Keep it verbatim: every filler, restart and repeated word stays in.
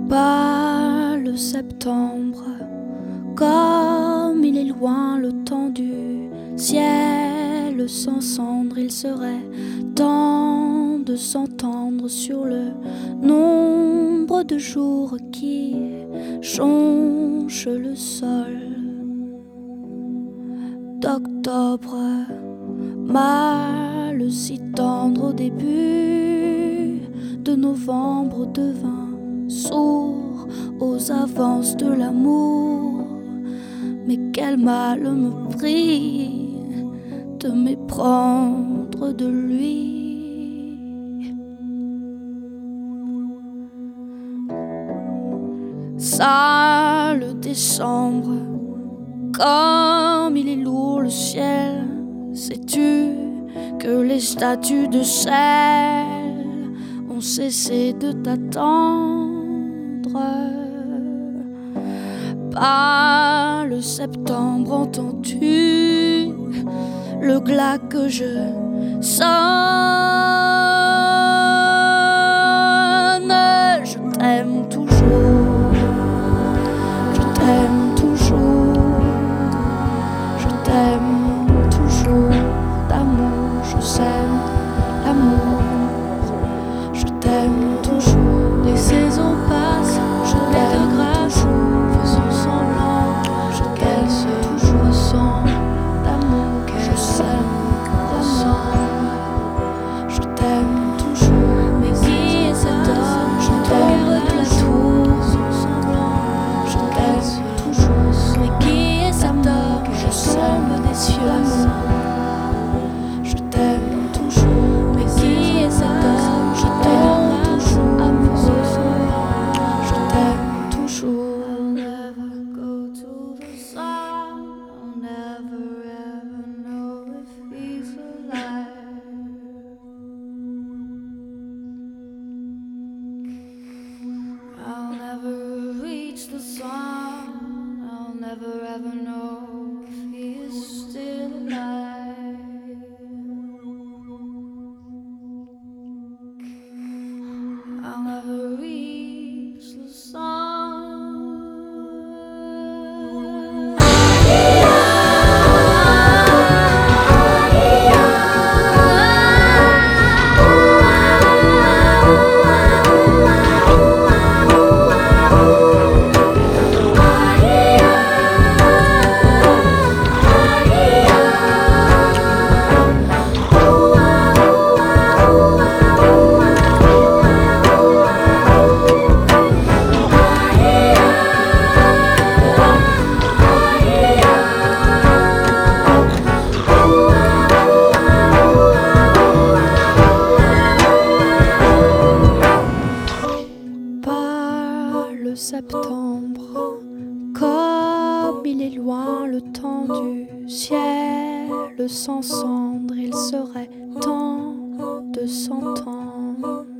Pas le septembre, comme il est loin le temps du ciel sans cendre, il serait temps de s'entendre sur le nombre de jours qui jonchent le sol. D'octobre, mal si tendre au début de novembre devint sourd aux avances de l'amour. Mais quel mal me prit de m'éprendre de lui. Sale décembre, comme il est lourd le ciel, sais-tu que les statues de sel ont cessé de t'attendre? Pas le septembre, entends-tu le glas que je sonne? Je t'aime toujours, je t'aime toujours, je t'aime toujours d'amour, je sème l'amour, je t'aime toujours. Les saisons passent, je t'aime de grâce, faisons semblant, je t'aime toujours, ressens d'amour, je sème ensemble, je t'aime toujours. mais qui est cet homme? Je t'aime de la tour, faisons semblant, je t'aime toujours. mais qui est cet homme? Je Sombre des cieux, je t'aime toujours. mais qui est cet homme? Je t'aime toujours. Amoureux, Je t'aime toujours. I'll never go to the sun. I'll never ever know if he's alive. I'll never reach the sun. I'll never ever know if he is still alive. I'll never reach the sun. Pas le septembre, comme il est loin le temps du ciel sans cendre, il serait temps de s'entendre.